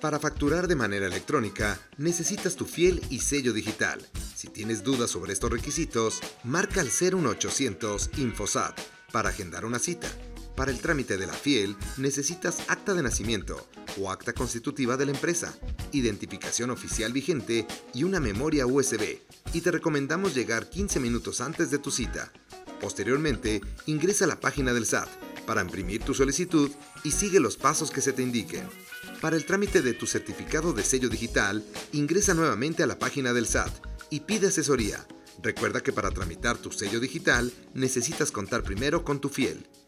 Para facturar de manera electrónica, necesitas tu fiel y sello digital. Si tienes dudas sobre estos requisitos, marca al 01800 Infosat para agendar una cita. Para el trámite de la fiel, necesitas acta de nacimiento o acta constitutiva de la empresa, identificación oficial vigente y una memoria USB, y te recomendamos llegar 15 minutos antes de tu cita. Posteriormente, ingresa a la página del SAT para imprimir tu solicitud y sigue los pasos que se te indiquen. Para el trámite de tu certificado de sello digital, ingresa nuevamente a la página del SAT y pide asesoría. Recuerda que para tramitar tu sello digital necesitas contar primero con tu fiel.